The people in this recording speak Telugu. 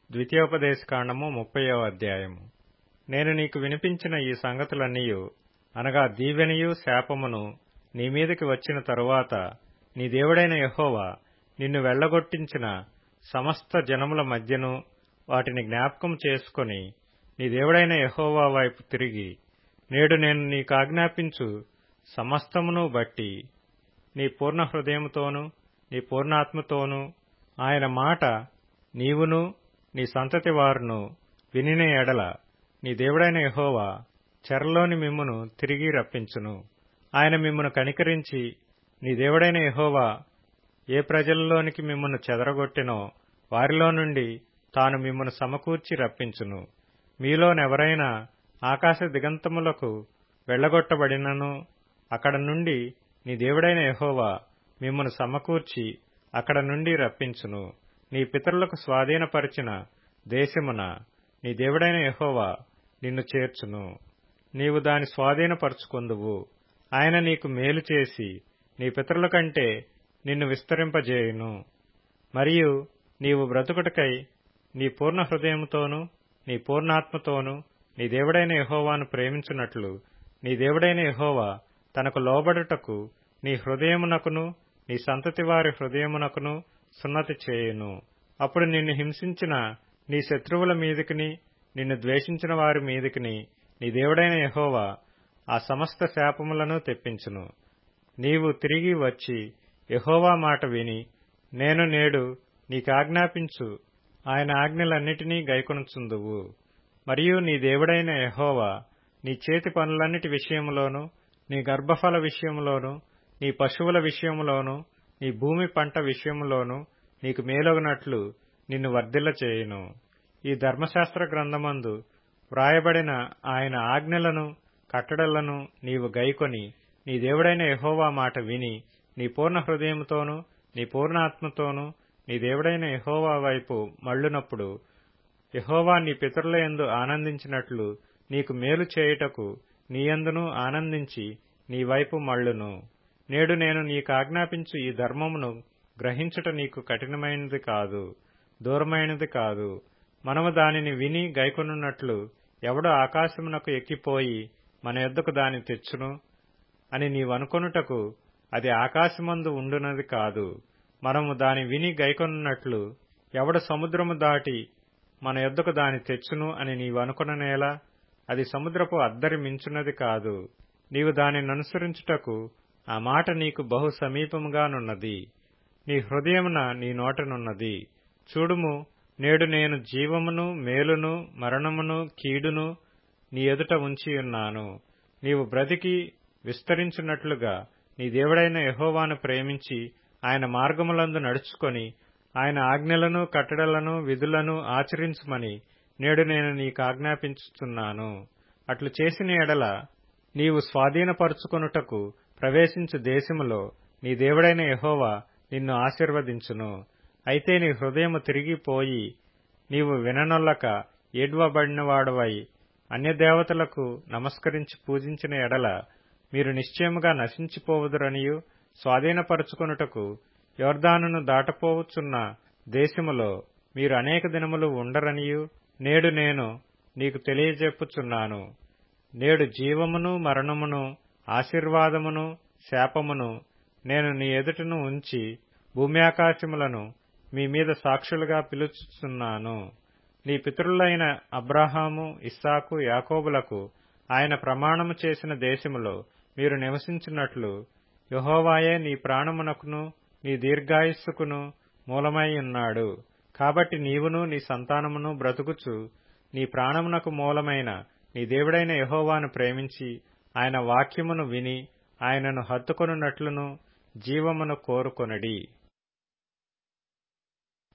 ద్వితీయోపదేశకాండము 30వ అధ్యాయము. నేను నీకు వినిపించిన ఈ సంగతులన్నీయు అనగా దీవెనయు శాపమును నీ మీదికి వచ్చిన తరువాత నీ దేవుడైన యెహోవా నిన్ను వెళ్లగొట్టించిన సమస్త జనముల మధ్యను వాటిని జ్ఞాపకం చేసుకొని నీ దేవుడైన యెహోవా వైపు తిరిగి నేడు నేను నీకాజ్ఞాపించు సమస్తమును బట్టి నీ పూర్ణ హృదయముతోనూ నీ పూర్ణాత్మతోనూ ఆయన మాట నీవును నీ సంతతి వారును వినిన ఎడల నీ దేవుడైన యెహోవా చెరలోని మిమ్మును తిరిగి రప్పించును. ఆయన మిమ్మును కనికరించి నీ దేవుడైన యెహోవా ఏ ప్రజలలోనికి మిమ్మును చెదరగొట్టినో వారిలో నుండి తాను మిమ్మును సమకూర్చి రప్పించును. మీలోనెవరైనా ఆకాశ దిగంతములకు వెళ్లగొట్టబడినను అక్కడ నుండి నీ దేవుడైన యెహోవా మిమ్మును సమకూర్చి అక్కడ నుండి రప్పించును. నీ పితరులకు స్వాధీనపరిచిన దేశమున నీ దేవుడైన యెహోవా నిన్ను చేర్చును. నీవు దాని స్వాధీనపరచుకొందువు. ఆయన నీకు మేలు చేసి నీ పితరుల కంటే నిన్ను విస్తరింపజేయును. మరియు నీవు బ్రతుకుటకై నీ పూర్ణ హృదయముతోనూ నీ పూర్ణాత్మతోనూ నీ దేవుడైన యెహోవాను ప్రేమించున్నట్లు నీ దేవుడైన యెహోవా తనకు లోబడుటకు నీ హృదయమునకును నీ సంతతి వారి హృదయమునకును సున్నతి చేయును. అప్పుడు నిన్ను హింసించిన నీ శత్రువుల మీదికిని నిన్ను ద్వేషించిన వారి మీదికిని నీ దేవుడైన యెహోవా ఆ సమస్త శాపములను తెప్పించును. నీవు తిరిగి వచ్చి యెహోవా మాట విని నేను నేడు నీకాజ్ఞాపించు ఆయన ఆజ్ఞలన్నిటినీ గైకొనుచుందువు. మరియు నీ దేవుడైన యెహోవా నీ చేతి పనులన్నిటి విషయములోను నీ గర్భఫల విషయములోను నీ పశువుల విషయములోను నీ భూమి పంట విషయములోను నీకు మేలొగనట్లు నిన్ను వర్ధిల్ల చేయును. ఈ ధర్మశాస్త్ర గ్రంథమందు వ్రాయబడిన ఆయన ఆజ్ఞలను కట్టడలను నీవు గైకొని నీ దేవుడైన యెహోవా మాట విని నీ పూర్ణ హృదయముతోనూ నీ పూర్ణాత్మతోనూ నీ దేవుడైన యెహోవా వైపు మళ్ళునప్పుడు యెహోవా నీ పితరుల యందు ఆనందించినట్లు నీకు మేలు చేయుటకు నీయందును ఆనందించి నీ వైపు మళ్ళును. నేడు నేను నీకాజ్ఞాపించు ఈ ధర్మమును గ్రహించుట నీకు కఠినమైనది కాదు, దూరమైనది కాదు. మనము దానిని విని గైకొనున్నట్లు ఎవడు ఆకాశమునకు ఎక్కిపోయి మన యొద్దకు దాని తెచ్చును అని నీవనుకొనుటకు అది ఆకాశమందు ఉండునది కాదు. మనము దాని విని గైకొనున్నట్లు ఎవడు సముద్రము దాటి మన యొద్దకు దాని తెచ్చును అని నీవనుకొననేలా అది సముద్రపు అద్దరి మించున్నది కాదు. నీవు దానిననుసరించుటకు ఆ మాట నీకు బహు సమీపముగానున్నది, నీ హృదయమున నీ నోటనున్నది. చూడుము, నేడు నేను జీవమును మేలును మరణమును కీడును నీ ఎదుట ఉంచియున్నాను. నీవు బ్రతికి విస్తరించున్నట్లుగా నీ దేవుడైన యెహోవాను ప్రేమించి ఆయన మార్గములందు నడుచుకొని ఆయన ఆజ్ఞలను కట్టడలను విధులను ఆచరించుమని నేడు నేను నీకాజ్ఞాపించుచున్నాను. అట్లు చేసిన ఎడల నీవు స్వాధీనపరచుకొనుటకు ప్రవేశించు దేశములో నీ దేవుడైన యెహోవా నిన్ను ఆశీర్వదించును. అయితే నీ హృదయము తిరిగిపోయి నీవు విననొల్లక ఏడ్వబడినవాడవై అన్యదేవతలకు నమస్కరించి పూజించిన ఎడల మీరు నిశ్చయముగా నశించిపోవుదురనియు స్వాధీనపరచుకొనుటకు యొర్దానును దాటపోవుచున్న దేశములో మీరు అనేక దినములు ఉండరనియు నేడు నేను నీకు తెలియజెప్పుచున్నాను. నేడు జీవమును మరణమును ఆశీర్వాదమును శాపమును నేను నీ ఎదుటను ఉంచి భూమ్యాకాశములను మీ మీద సాక్షులుగా పిలుచుచున్నాను. నీ పితరులైన అబ్రాహాము ఇస్సాకు యాకోబులకు ఆయన ప్రమాణము చేసిన దేశములో మీరు నివసించినట్లు యెహోవాయే నీ ప్రాణమునకును నీ దీర్ఘాయుస్సుకును మూలమై ఉన్నాడు. కాబట్టి నీవును నీ సంతానమును బ్రతుకుచు నీ ప్రాణమునకు మూలమైన నీ దేవుడైన యెహోవాను ప్రేమించి ఆయన వాక్యమును విని ఆయనను హత్తుకొనున్నట్లును జీవమును కోరుకొనడి.